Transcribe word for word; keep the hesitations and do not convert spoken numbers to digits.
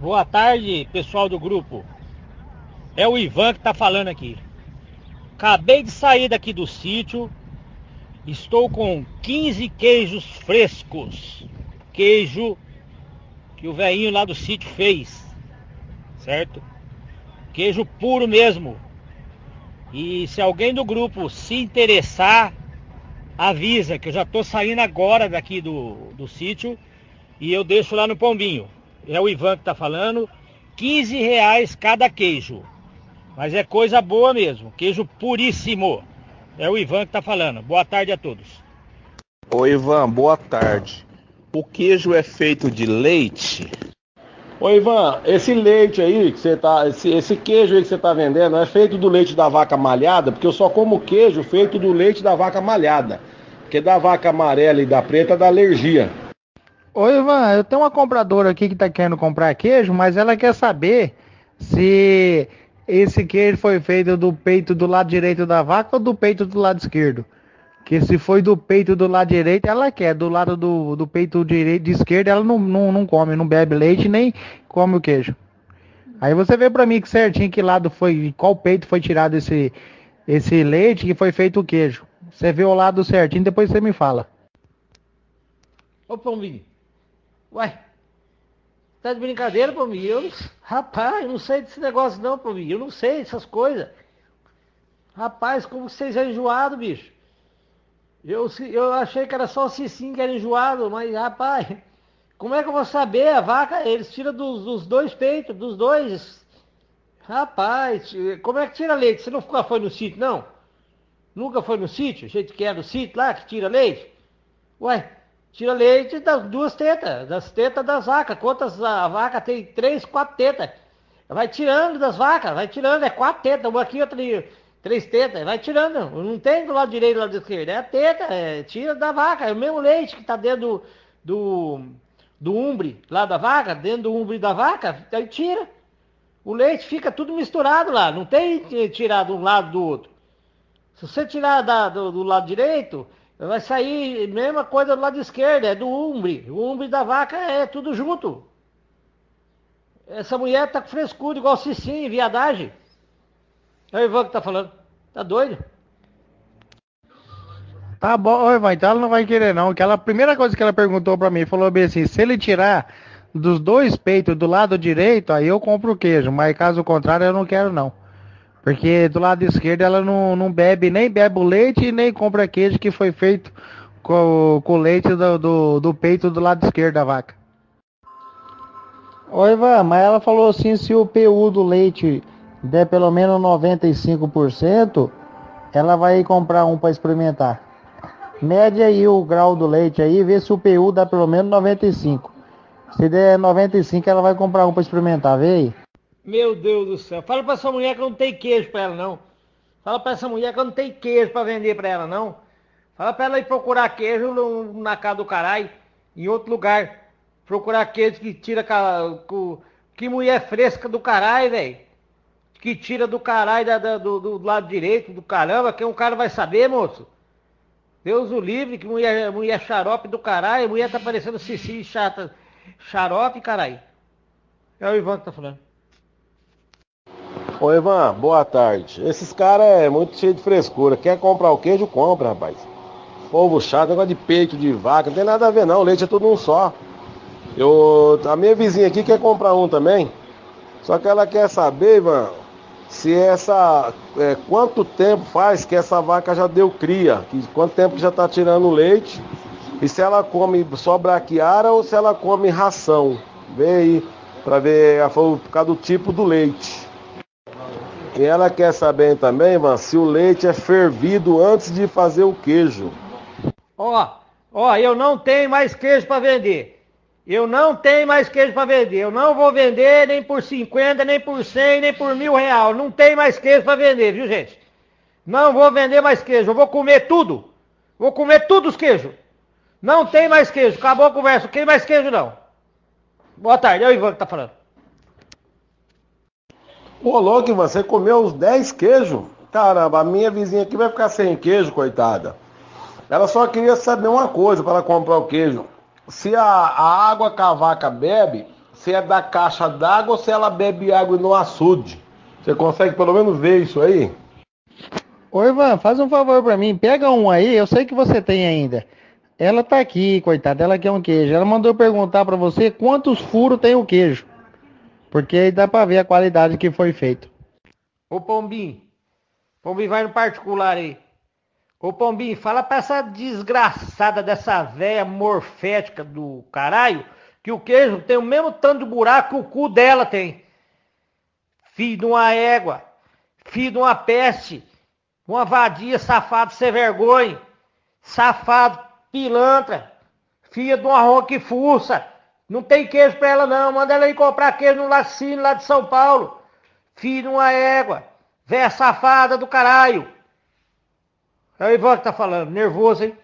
Boa tarde, pessoal do grupo. É o Ivan que tá falando aqui. Acabei de sair daqui do sítio. Estou com quinze queijos frescos. Queijo que o velhinho lá do sítio fez. Certo? Queijo puro mesmo. E se alguém do grupo se interessar, avisa que eu já tô saindo agora daqui do, do sítio. E eu deixo lá no Pombinho. É o Ivan que tá falando. quinze reais cada queijo. Mas é coisa boa mesmo. Queijo puríssimo. É o Ivan que tá falando. Boa tarde a todos. Ô Ivan, boa tarde. O queijo é feito de leite? Ô Ivan, esse leite aí que você tá. Esse, esse queijo aí que você tá vendendo é feito do leite da vaca malhada? Porque eu só como queijo feito do leite da vaca malhada. Porque da vaca amarela e da preta dá alergia. Ô Ivan, eu tenho uma compradora aqui que tá querendo comprar queijo, mas ela quer saber se esse queijo foi feito do peito do lado direito da vaca ou do peito do lado esquerdo. Que se foi do peito do lado direito, ela quer. Do lado do, do peito direito de esquerda, ela não, não, não come, não bebe leite, nem come o queijo. Aí você vê pra mim que certinho que lado foi, qual peito foi tirado esse, esse leite que foi feito o queijo. Você vê o lado certinho, depois você me fala. Ô Pombinho. Ué, tá de brincadeira, Pombinho? Eu, rapaz, eu não sei desse negócio não, Pombinho. Eu não sei dessas coisas. Rapaz, como vocês são enjoados, bicho. Eu, eu achei que era só o Cicinho que era enjoado, mas, rapaz, como é que eu vou saber? A vaca, eles tiram dos, dos dois peitos, dos dois. Rapaz, como é que tira leite? Você nunca foi no sítio, não? Nunca foi no sítio? Jeito que é no sítio lá, que tira leite? Ué, tira leite das duas tetas, das tetas das vacas. Quantas a vaca tem? Três, quatro tetas. Vai tirando das vacas, vai tirando, é quatro tetas, uma aqui, outra ali, três tetas, vai tirando. Não tem do lado direito e do lado esquerdo, é a teta, é, tira da vaca. É o mesmo leite que tá dentro do, do, do umbre lá da vaca, dentro do umbre da vaca, aí tira. O leite fica tudo misturado lá, não tem tirar de um lado do outro. Se você tirar da, do, do lado direito, vai sair a mesma coisa do lado esquerdo, é do umbre. O umbre da vaca é tudo junto. Essa mulher tá com frescura, igual Cicinho, viadagem. É o Ivan que tá falando. Tá doido? Tá bom, ô Ivan, então ela não vai querer não. Que ela, a primeira coisa que ela perguntou pra mim, falou bem assim, se ele tirar dos dois peitos do lado direito, aí eu compro o queijo. Mas caso contrário, eu não quero não. Porque do lado esquerdo ela não, não bebe, nem bebe o leite, nem compra queijo que foi feito com, com o leite do, do, do peito do lado esquerdo da vaca. Oi, Ivan, mas ela falou assim, se o P U do leite der pelo menos noventa e cinco por cento, ela vai comprar um para experimentar. Mede aí o grau do leite aí, vê se o P U dá pelo menos noventa e cinco. Se der noventa e cinco, ela vai comprar um para experimentar, vê aí. Meu Deus do céu. Fala pra essa mulher que eu não tenho queijo pra ela, não. Fala pra essa mulher que eu não tenho queijo pra vender pra ela, não. Fala pra ela ir procurar queijo no, na casa do caralho, em outro lugar. Procurar queijo que tira... Com, que mulher fresca do caralho, velho. Que tira do caralho da, da, do, do lado direito, do caramba. Que um cara vai saber, moço. Deus o livre, que mulher, mulher xarope do caralho. Mulher tá parecendo Cici chata. Xarope, caralho. É o Ivan que tá falando. Ô Ivan, boa tarde. Esses caras é muito cheio de frescura. Quer comprar o queijo, compra, rapaz. Povo chato, negócio de peito de vaca, não tem nada a ver não, o leite é tudo um só. Eu, a minha vizinha aqui quer comprar um também. Só que ela quer saber, Ivan, se essa. É, quanto tempo faz que essa vaca já deu cria? Que, quanto tempo que já tá tirando leite? E se ela come só braquiara ou se ela come ração? Vê aí, pra ver ela falou, por causa do tipo do leite. E ela quer saber também, Ivan, se o leite é fervido antes de fazer o queijo. Ó, ó, eu não tenho mais queijo para vender. Eu não tenho mais queijo para vender. Eu não vou vender nem por cinquenta, nem por cem, nem por mil real. Não tem mais queijo para vender, viu, gente? Não vou vender mais queijo. Eu vou comer tudo. Vou comer tudo os queijos. Não tem mais queijo. Acabou a conversa. Não tem mais queijo, não. Boa tarde. É o Ivan que tá falando. Ô, louco, Ivan, você comeu os dez queijos? Caramba, a minha vizinha aqui vai ficar sem queijo, coitada. Ela só queria saber uma coisa para ela comprar o queijo. Se a, a água que a vaca bebe se é da caixa d'água ou se ela bebe água no açude. Você consegue pelo menos ver isso aí? Ô Ivan, faz um favor pra mim, pega um aí, eu sei que você tem ainda. Ela tá aqui, coitada, ela quer um queijo. Ela mandou perguntar pra você quantos furos tem o queijo. Porque aí dá pra ver a qualidade que foi feito. Ô Pombinho, Pombinho vai no particular aí. Ô Pombinho, fala pra essa desgraçada dessa véia morfética do caralho que o queijo tem o mesmo tanto de buraco que o cu dela tem. Filho de uma égua, filho de uma peste, uma vadia, safado sem vergonha, safado, pilantra, filha de uma roca que fuça. Não tem queijo pra ela não, manda ela ir comprar queijo no Lacínio lá de São Paulo. Filho de uma égua, véia safada do caralho. É o Ivan que tá falando, nervoso, hein?